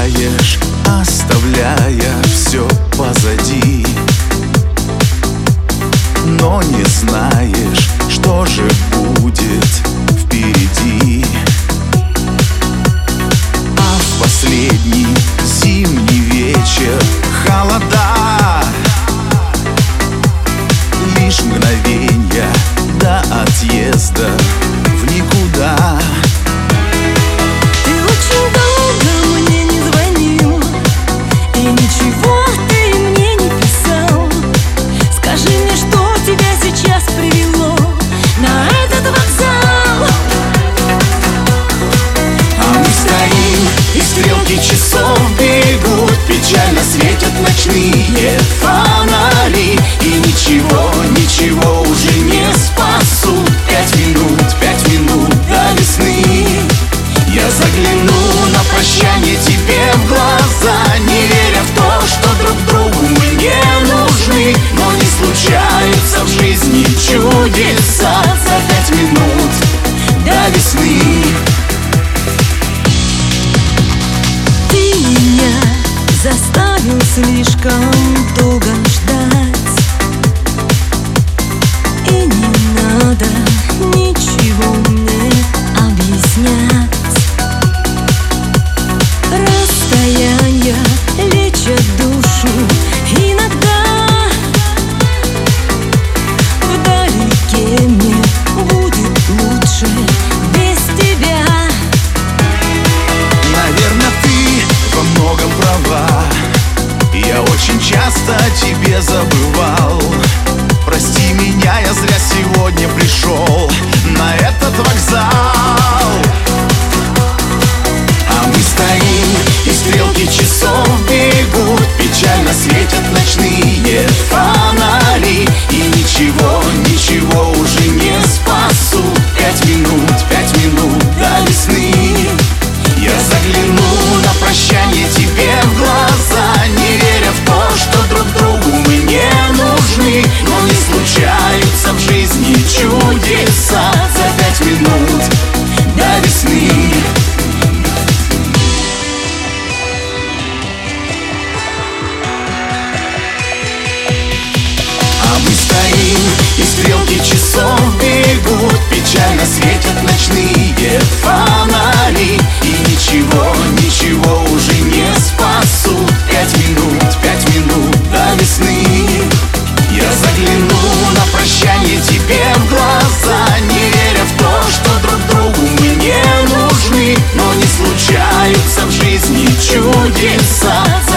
уезжаешь, оставляя все позади, но не знаешь, что же будет впереди. А в последний зимний вечер холода, лишь мгновенья до отъезда в никуда. Ты очень долго мне не звонил, и ничего ты мне не писал. Скажи мне, что тебя сейчас привело на этот вокзал? А мы стоим, и стрелки часов бегут, печально светят ночные фонари, и ничего, ничего уже не спасут. 5 минут до весны. Я загляну на прощание тебе в глаза, не веря в то, что друг другу мы не нужны. Но не случаются в жизни чудеса за 5 минут до весны. Ты меня заставил слишком долго ждать, и не надо ничего мне объяснять. Расстояния лечат душу иногда. Вдалеке мне будет лучше без тебя. Наверное, ты во многом права, я очень часто о тебе забывал. Прости меня, я зря сегодня пришел на этот вокзал. А мы стоим, и стрелки часов бегут, печально светят ночные фонари, и ничего, ничего уже не спасут. 5 минут до весны. Я загляну на прощание тебе в глаза, не веря в то, что друг другу мы не нужны. Но не случаются в жизни чудеса за 5 минут до весны. А мы стоим, и стрелки часов бегут, печально светят ночные фонари, и ничего, ничего уже не спасут. 5 минут до весны. Я загляну на прощание тебе в глаза, не веря в то, что друг другу мы не нужны. Но не случаются в жизни чудеса